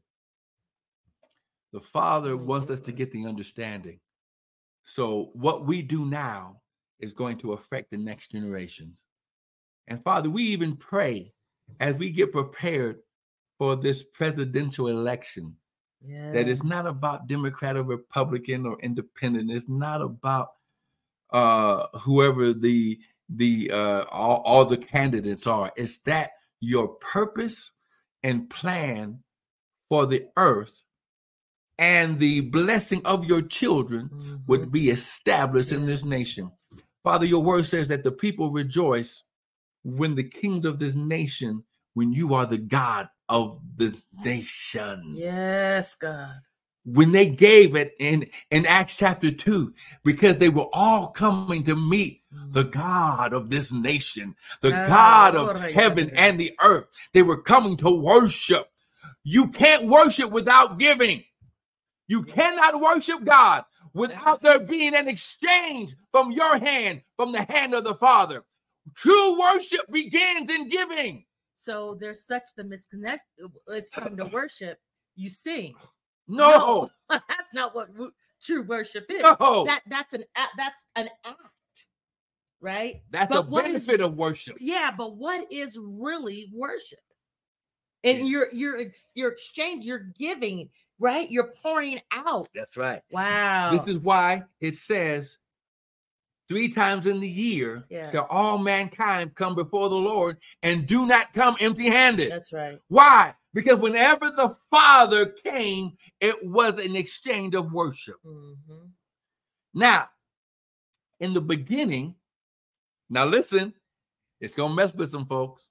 The Father wants us to get the understanding. So what we do now is going to affect the next generations. And Father, we even pray as we get prepared for this presidential election, yes, that it's not about Democrat or Republican or independent. It's not about uh, whoever the the uh, all, all the candidates are. It's that your purpose and plan for the earth and the blessing of your children mm-hmm. would be established yeah. in this nation. Father, your word says that the people rejoice when the kings of this nation, when you are the God of the nation. Yes, God. When they gave it in, in Acts chapter two, because they were all coming to meet mm-hmm. the God of this nation, the ah, God of oh, heaven yeah. and the earth. They were coming to worship. You can't worship without giving. You cannot worship God without there being an exchange from your hand, from the hand of the Father. True worship begins in giving. So there's such the misconnection. It's time to worship. You sing. No, no that's not what true worship is. No, that that's an that's an act, right? That's but a benefit is, of worship. Yeah, but what is really worship? And yeah. you're you're you're exchange. You're giving. Right? You're pouring out. That's right. Wow. This is why it says three times in the year yeah. shall all mankind come before the Lord and do not come empty-handed. That's right. Why? Because whenever the Father came, it was an exchange of worship. Mm-hmm. Now, in the beginning, now listen, it's going to mess with some folks.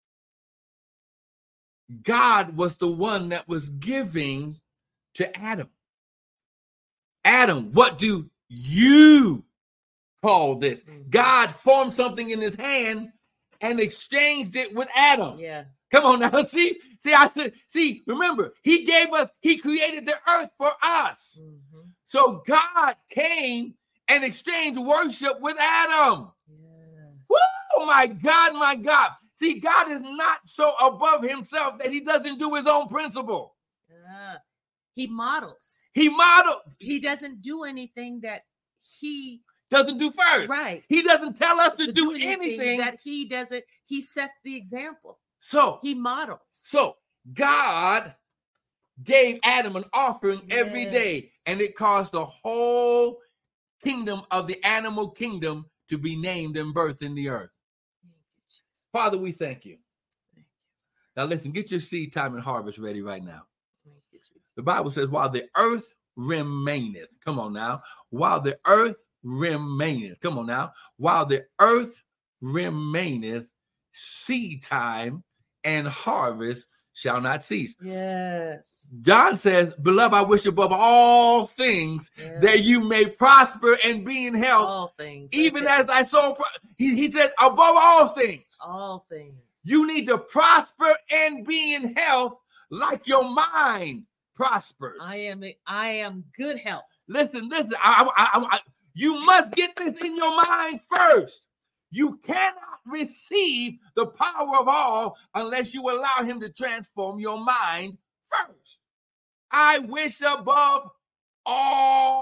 God was the one that was giving to Adam. Adam, what do you call this? Mm-hmm. God formed something in his hand and exchanged it with Adam. Yeah. Come on now. See, see, I said, see, remember, he gave us, he created the earth for us. Mm-hmm. So God came and exchanged worship with Adam. Yes. Woo, my God, my God. See, God is not so above himself that he doesn't do his own principle. Yeah. He models. He models. He doesn't do anything that he doesn't do first. Right. He doesn't tell us to, to do, do anything, anything that he doesn't. He sets the example. So he models. So God gave Adam an offering yes. every day, and it caused the whole kingdom of the animal kingdom to be named and birthed in the earth. Thank you, Jesus. Father, we thank you. Thank you. Now listen, get your seed time and harvest ready right now. The Bible says, while the earth remaineth, come on now, while the earth remaineth, come on now, while the earth remaineth, seed time and harvest shall not cease. Yes. John says, beloved, I wish above all things yes. that you may prosper and be in health. All things. Even okay. as I so, pro- he, he said, above all things. All things. You need to prosper and be in health like your mind prospers. I am I am good health. Listen, listen. I, I, I, I, you must get this in your mind first. You cannot receive the power of all unless you allow him to transform your mind first. I wish above all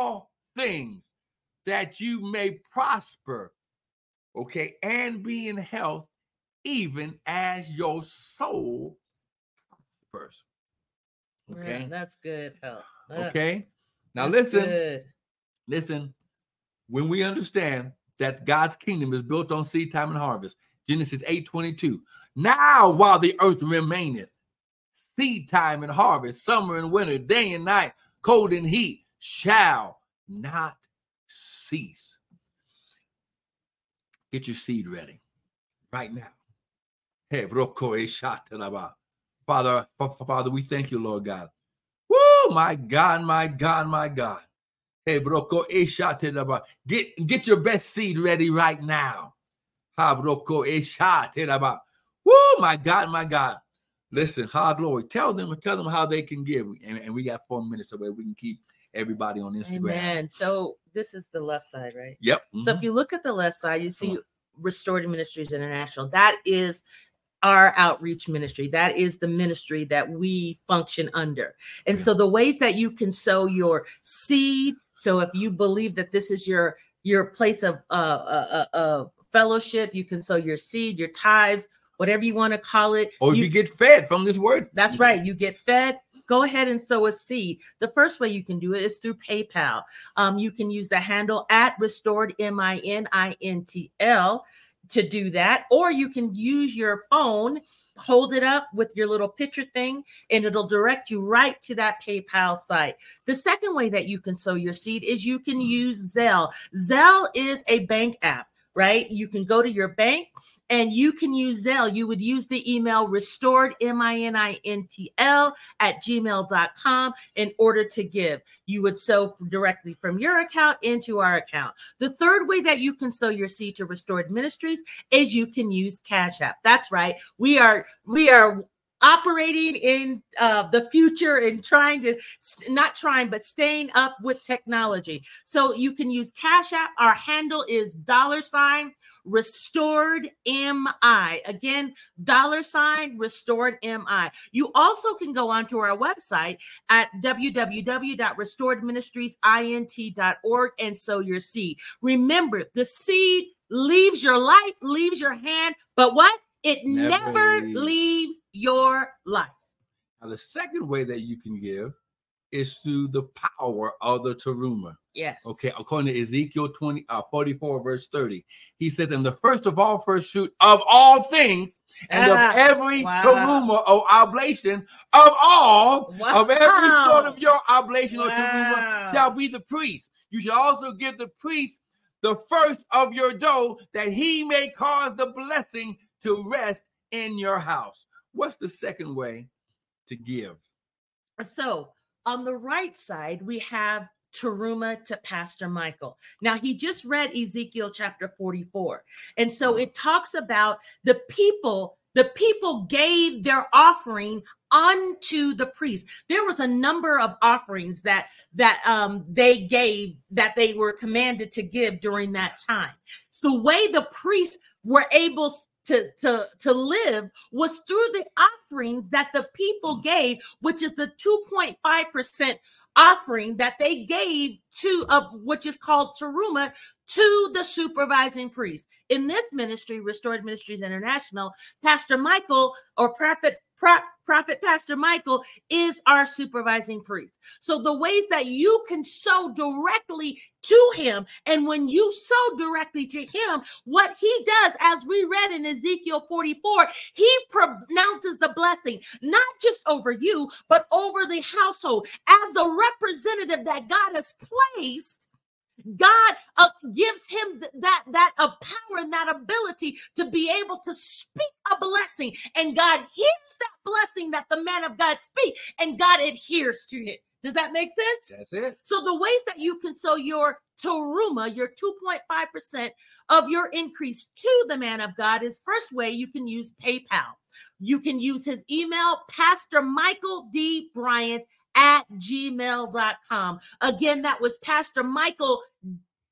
things, that you may prosper, okay, and be in health, even as your soul prospers. Okay, yeah, that's good help. Okay, now that's listen, good. listen. When we understand that God's kingdom is built on seed time and harvest, Genesis eight twenty-two. Now, while the earth remaineth, seed time and harvest, summer and winter, day and night, cold and heat, shall not cease. Get your seed ready right now. Hey, Father, Father, we thank you, Lord God. Woo, my God, my God, my God. Hey, broko, get get your best seed ready right now. Ha, broko, woo, my God, my God. Listen, ha, glory. Tell them, tell them how they can give, and, and we got four minutes so we can keep everybody on Instagram. Amen. So this is the left side, right? Yep. Mm-hmm. So if you look at the left side, you see Restored Ministries International. That is our outreach ministry. That is the ministry that we function under. And yeah. So the ways that you can sow your seed. So if you believe that this is your your place of uh, uh, uh, fellowship, you can sow your seed, your tithes, whatever you want to call it. Or you, you get fed from this word. That's right. You get fed. Go ahead and sow a seed. The first way you can do it is through PayPal. Um, you can use the handle at Restored, M I N I N T L, to do that. Or you can use your phone, hold it up with your little picture thing, and it'll direct you right to that PayPal site. The second way that you can sow your seed is you can use Zelle. Zelle is a bank app, right? You can go to your bank and you can use Zelle. You would use the email restored, M I N I N T L, at gmail dot com in order to give. You would sow directly from your account into our account. The third way that you can sow your seed to Restored Ministries is you can use Cash App. That's right. We are, we are operating in uh, the future and trying to, not trying, but staying up with technology. So you can use Cash App. Our handle is dollar sign Restored M I. Again, dollar sign Restored M I. You also can go onto our website at w w w dot restored ministries int dot org and sow your seed. Remember, the seed leaves your life, leaves your hand, but what? It never, never leaves. leaves your life. Now, the second way that you can give is through the power of the teruma. Yes. Okay. According to Ezekiel twenty, uh, forty-four, verse thirty, he says, "And the first of all first fruit of all things, and ah, of every wow. teruma or oblation of all wow. of every sort of your oblation wow. or teruma shall be the priest. You shall also give the priest the first of your dough, that he may cause the blessing to rest in your house." What's the second way to give? So on the right side, we have teruma to Pastor Michael. Now, he just read Ezekiel chapter forty-four. And so it talks about the people, the people gave their offering unto the priest. There was a number of offerings that, that um, they gave, that they were commanded to give during that time. So the way the priests were able To, to, to live was through the offerings that the people gave, which is the two point five percent offering that they gave to, uh, which is called teruma, to the supervising priest. In this ministry, Restored Ministries International, Pastor Michael, or Prophet Pro- Prophet Pastor Michael, is our supervising priest. So the ways that you can sow directly to him, and when you sow directly to him, what he does, as we read in Ezekiel forty-four, he pronounces the blessing, not just over you, but over the household. As the representative that God has placed, God uh, gives him th- that, that uh, power and that ability to be able to speak a blessing. And God hears that blessing that the man of God speaks, and God adheres to it. Does that make sense? That's it. So the ways that you can sow your teruma, your two point five percent of your increase to the man of God, is first way you can use PayPal. You can use his email, Pastor Michael D. Bryant at gmail dot com. Again, that was Pastor Michael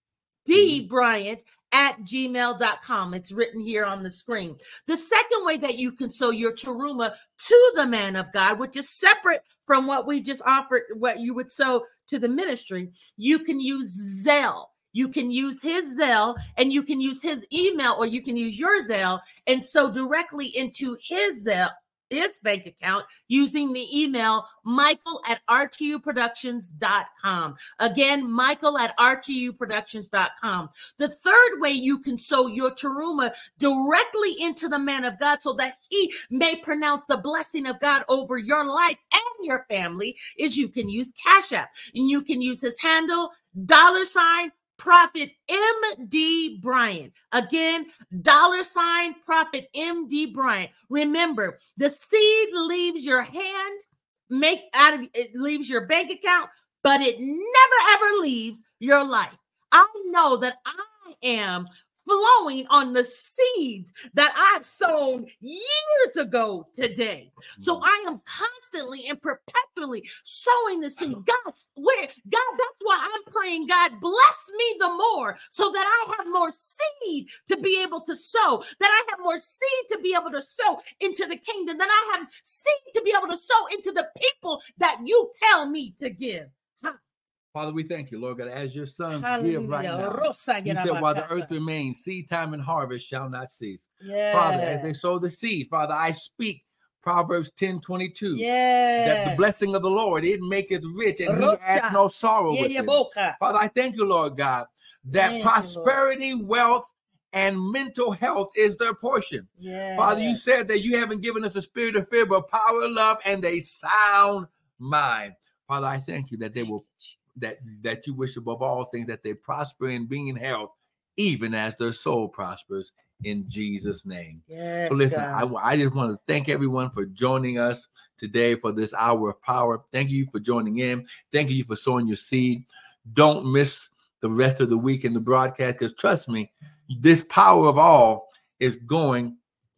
d bryant at gmail dot com. It's written here on the screen. The second way that you can sow your teruma to the man of God, which is separate from what we just offered, what you would sow to the ministry, you can use Zelle. You can use his Zelle, and you can use his email, or you can use your Zelle and sow directly into his Zelle, his bank account, using the email michael at r t u productions dot com. Again, michael at r t u productions dot com. The third way you can sow your teruma directly into the man of God so that he may pronounce the blessing of God over your life and your family is you can use Cash App. And you can use his handle, dollar sign, Prophet M D Bryant. Again, dollar sign Prophet M D Bryant. Remember, the seed leaves your hand, make out of it leaves your bank account, but it never ever leaves your life. I know that I am flowing on the seeds that I've sown years ago today. So I am constantly and perpetually sowing the seed. God, where God, that's why I'm praying, God, bless me the more so that I have more seed to be able to sow, that I have more seed to be able to sow into the kingdom, that I have seed to be able to sow into the people that you tell me to give. Father, we thank you, Lord God, as your sons give right now. You said, while the earth remains, seed time and harvest shall not cease. Yes. Father, as they sow the seed, Father, I speak Proverbs ten twenty-two. Yes. That the blessing of the Lord, it maketh rich, and he adds no sorrow with it. Father, I thank you, Lord God, that thank prosperity, you, wealth, and mental health is their portion. Yes. Father, you said that you haven't given us a spirit of fear, but power, love, and a sound mind. Father, I thank you that they will that that you wish above all things that they prosper in being in health, even as their soul prospers, in Jesus' name. Yes, so listen, I, I just want to thank everyone for joining us today for this hour of power. Thank you for joining in. Thank you for sowing your seed. Don't miss the rest of the week in the broadcast, because trust me, this power of all is going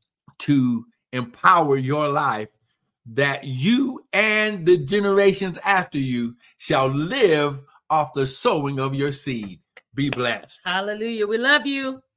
to empower your life, that you and the generations after you shall live off the sowing of your seed. Be blessed. Hallelujah. We love you.